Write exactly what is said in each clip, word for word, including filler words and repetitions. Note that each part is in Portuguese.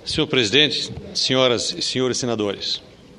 Senhor presidente, senhoras e senhores senadores,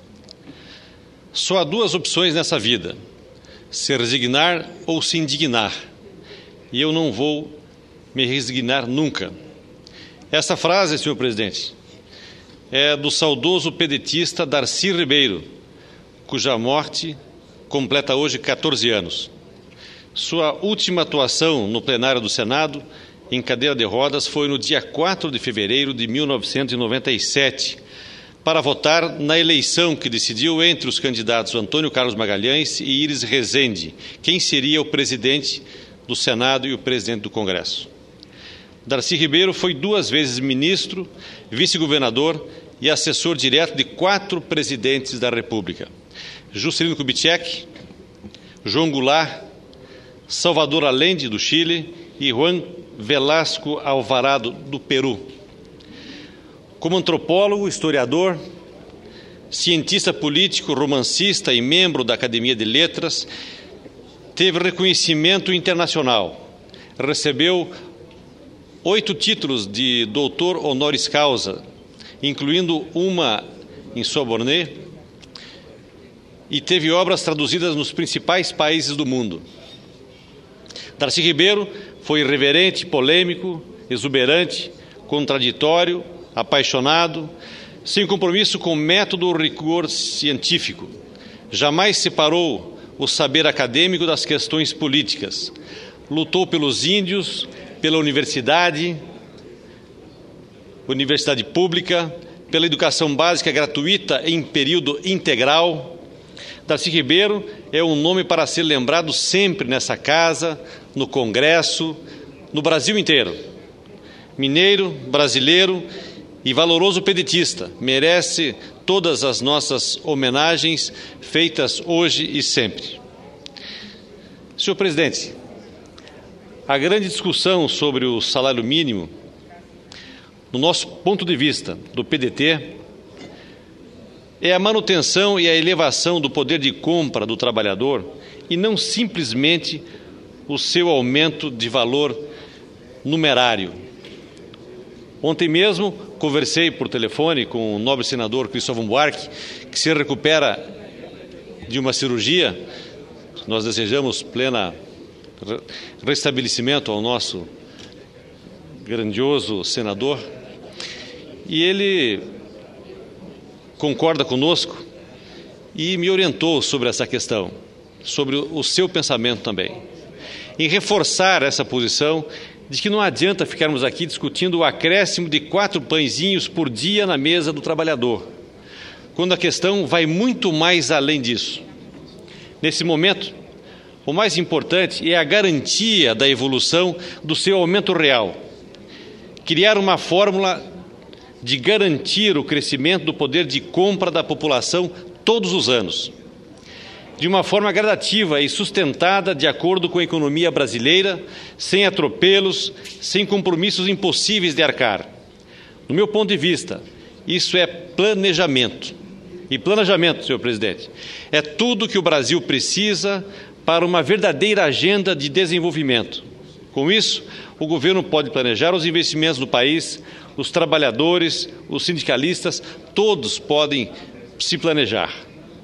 só há duas opções nessa vida: se resignar ou se indignar. E eu não vou me resignar nunca. Essa frase, senhor presidente, é do saudoso pedetista Darcy Ribeiro, cuja morte completa hoje quatorze anos. Sua última atuação no plenário do Senado, em cadeira de rodas, foi no dia quatro de fevereiro de mil novecentos e noventa e sete, para votar na eleição que decidiu entre os candidatos Antônio Carlos Magalhães e Iris Rezende quem seria o presidente do Senado e o presidente do Congresso. Darcy Ribeiro foi duas vezes ministro, vice-governador e assessor direto de quatro presidentes da República: Juscelino Kubitschek, João Goulart, Salvador Allende, do Chile, e Juan Velasco Alvarado, do Peru. Como antropólogo, historiador, cientista político, romancista e membro da Academia de Letras, teve reconhecimento internacional. Recebeu oito títulos de doutor honoris causa, incluindo uma em Sorbonne, e teve obras traduzidas nos principais países do mundo. Darcy Ribeiro foi irreverente, polêmico, exuberante, contraditório, apaixonado, sem compromisso com método ou rigor científico. Jamais separou o saber acadêmico das questões políticas. Lutou pelos índios, pela universidade, universidade pública, pela educação básica gratuita em período integral. Darcy Ribeiro é um nome para ser lembrado sempre nessa casa, no Congresso, no Brasil inteiro. Mineiro, brasileiro e valoroso pedetista, merece todas as nossas homenagens feitas hoje e sempre. Senhor presidente, a grande discussão sobre o salário mínimo, no nosso ponto de vista do P D T, é a manutenção e a elevação do poder de compra do trabalhador e não simplesmente o seu aumento de valor numerário. Ontem mesmo conversei por telefone com o nobre senador Cristóvão Buarque, que se recupera de uma cirurgia. Nós desejamos pleno restabelecimento ao nosso grandioso senador. E ele concorda conosco e me orientou sobre essa questão, sobre o seu pensamento também, em reforçar essa posição de que não adianta ficarmos aqui discutindo o acréscimo de quatro pãezinhos por dia na mesa do trabalhador, quando a questão vai muito mais além disso. Nesse momento, o mais importante é a garantia da evolução do seu aumento real. Criar uma fórmula de garantir o crescimento do poder de compra da população todos os anos, de uma forma gradativa e sustentada de acordo com a economia brasileira, sem atropelos, sem compromissos impossíveis de arcar. Do meu ponto de vista, isso é planejamento. E planejamento, senhor presidente, é tudo que o Brasil precisa para uma verdadeira agenda de desenvolvimento. Com isso, o governo pode planejar os investimentos do país, os trabalhadores, os sindicalistas, todos podem se planejar.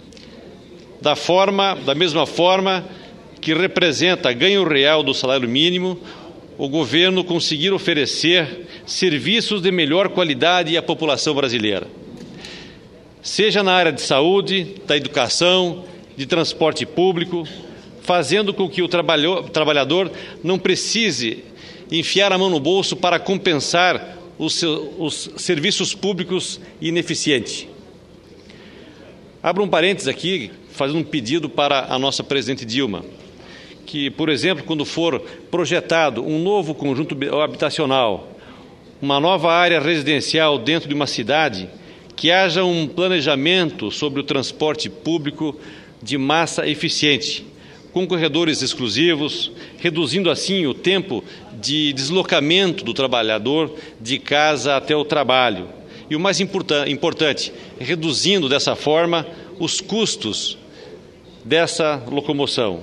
Da, forma, da mesma forma que representa ganho real do salário mínimo, o governo conseguir oferecer serviços de melhor qualidade à população brasileira, seja na área de saúde, da educação, de transporte público, fazendo com que o trabalhador não precise enfiar a mão no bolso para compensar os, seus, os serviços públicos ineficientes. Abro um parênteses aqui, fazendo um pedido para a nossa presidente Dilma, que, por exemplo, quando for projetado um novo conjunto habitacional, uma nova área residencial dentro de uma cidade, que haja um planejamento sobre o transporte público de massa eficiente, com corredores exclusivos, reduzindo assim o tempo de deslocamento do trabalhador de casa até o trabalho. E o mais importante, reduzindo dessa forma os custos dessa locomoção.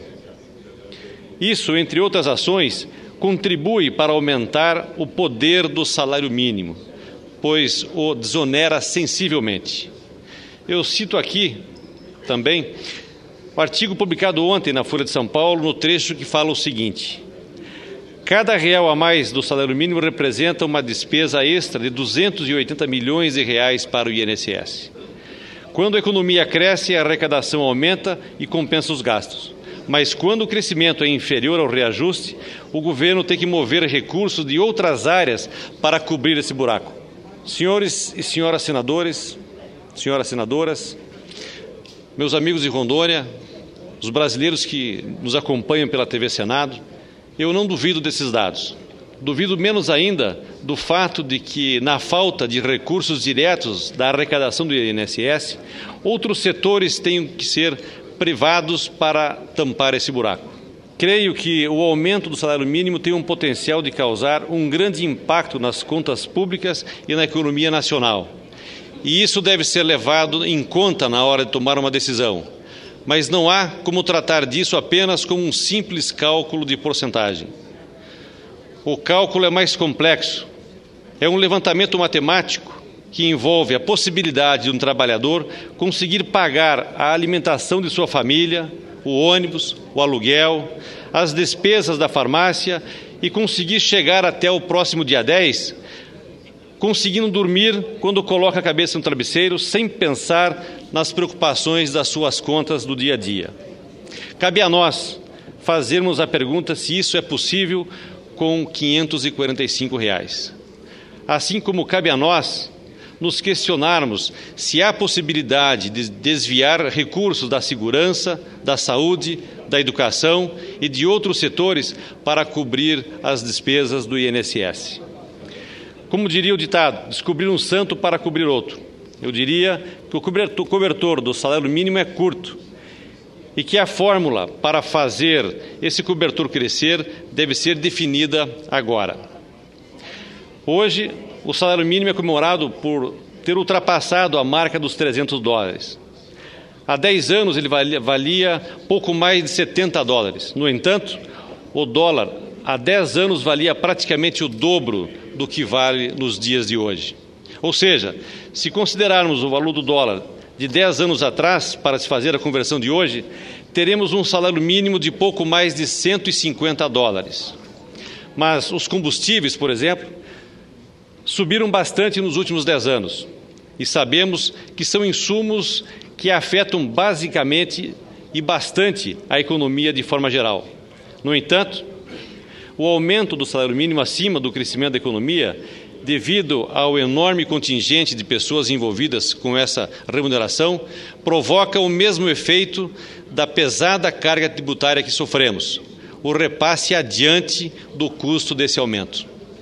Isso, entre outras ações, contribui para aumentar o poder do salário mínimo. pois o desonera sensivelmente. Eu cito aqui também o artigo publicado ontem na Folha de São Paulo, no trecho que fala o seguinte: cada real a mais do salário mínimo representa uma despesa extra de duzentos e oitenta milhões de reais para o I N S S. Quando a economia cresce, a arrecadação aumenta e compensa os gastos. Mas quando o crescimento é inferior ao reajuste, o governo tem que mover recursos de outras áreas para cobrir esse buraco. Senhores e senhoras senadores, senhoras senadoras, meus amigos de Rondônia, os brasileiros que nos acompanham pela T V Senado, eu não duvido desses dados. Duvido menos ainda do fato de que, na falta de recursos diretos da arrecadação do I N S S, outros setores tenham que ser privados para tampar esse buraco. Creio que o aumento do salário mínimo tem um potencial de causar um grande impacto nas contas públicas e na economia nacional. E isso deve ser levado em conta na hora de tomar uma decisão. Mas não há como tratar disso apenas como um simples cálculo de porcentagem. O cálculo é mais complexo. É um levantamento matemático que envolve a possibilidade de um trabalhador conseguir pagar a alimentação de sua família, o ônibus, o aluguel, as despesas da farmácia e conseguir chegar até o próximo dia dez, conseguindo dormir quando coloca a cabeça no travesseiro, sem pensar nas preocupações das suas contas do dia a dia. Cabe a nós fazermos a pergunta se isso é possível com quinhentos e quarenta e cinco reais. Assim como cabe a nós nos questionarmos se há possibilidade de desviar recursos da segurança, da saúde, da educação e de outros setores para cobrir as despesas do I N S S. Como diria o ditado, descobrir um santo para cobrir outro. Eu diria que o cobertor do salário mínimo é curto e que a fórmula para fazer esse cobertor crescer deve ser definida agora. Hoje, o salário mínimo é comemorado por ter ultrapassado a marca dos trezentos dólares. Há dez anos ele valia, valia pouco mais de setenta dólares. No entanto, o dólar há dez anos valia praticamente o dobro do que vale nos dias de hoje. Ou seja, se considerarmos o valor do dólar de dez anos atrás para se fazer a conversão de hoje, teremos um salário mínimo de pouco mais de cento e cinquenta dólares. Mas os combustíveis, por exemplo, subiram bastante nos últimos dez anos e sabemos que são insumos que afetam basicamente e bastante a economia de forma geral. No entanto, o aumento do salário mínimo acima do crescimento da economia, devido ao enorme contingente de pessoas envolvidas com essa remuneração, provoca o mesmo efeito da pesada carga tributária que sofremos, o repasse adiante do custo desse aumento.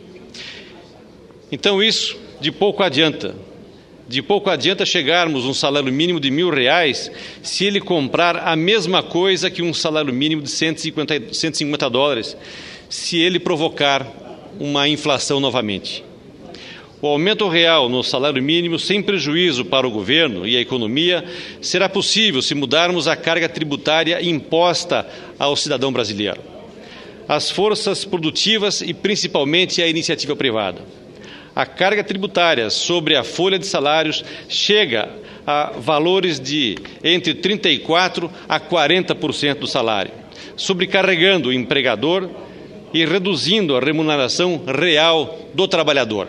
Então isso de pouco adianta. De pouco adianta chegarmos a um salário mínimo de mil reais se ele comprar a mesma coisa que um salário mínimo de cento e cinquenta dólares, se ele provocar uma inflação novamente. O aumento real no salário mínimo, sem prejuízo para o governo e a economia, será possível se mudarmos a carga tributária imposta ao cidadão brasileiro, às forças produtivas e principalmente à iniciativa privada. A carga tributária sobre a folha de salários chega a valores de entre trinta e quatro por cento a quarenta por cento do salário, sobrecarregando o empregador e reduzindo a remuneração real do trabalhador.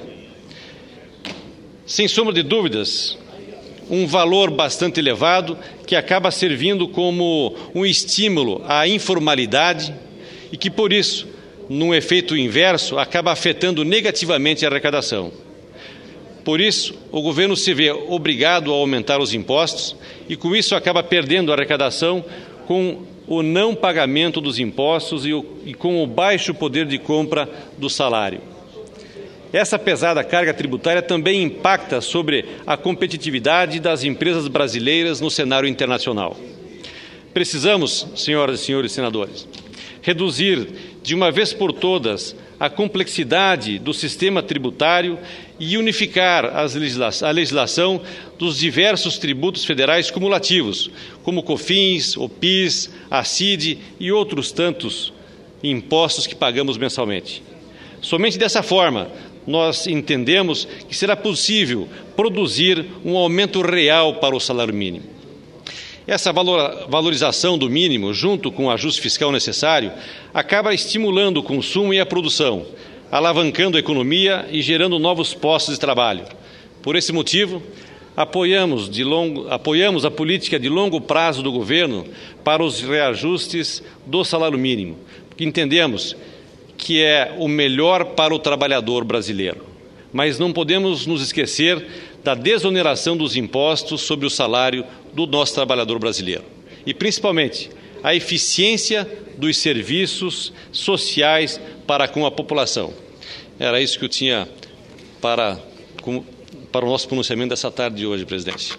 Sem sombra de dúvidas, um valor bastante elevado que acaba servindo como um estímulo à informalidade e que, por isso, num efeito inverso, acaba afetando negativamente a arrecadação. Por isso, o governo se vê obrigado a aumentar os impostos e, com isso, acaba perdendo a arrecadação com o não pagamento dos impostos e, o, e com o baixo poder de compra do salário. Essa pesada carga tributária também impacta sobre a competitividade das empresas brasileiras no cenário internacional. Precisamos, senhoras e senhores senadores, reduzir de uma vez por todas a complexidade do sistema tributário e unificar as legisla- a legislação dos diversos tributos federais cumulativos, como o COFINS, o PIS, a C I D e outros tantos impostos que pagamos mensalmente. Somente dessa forma nós entendemos que será possível produzir um aumento real para o salário mínimo. Essa valorização do mínimo, junto com o ajuste fiscal necessário, acaba estimulando o consumo e a produção, alavancando a economia e gerando novos postos de trabalho. Por esse motivo, apoiamos, de longo, apoiamos a política de longo prazo do governo para os reajustes do salário mínimo, porque entendemos que é o melhor para o trabalhador brasileiro. Mas não podemos nos esquecer da desoneração dos impostos sobre o salário do nosso trabalhador brasileiro. E, principalmente, a eficiência dos serviços sociais para com a população. Era isso que eu tinha para, para o nosso pronunciamento dessa tarde de hoje, presidente.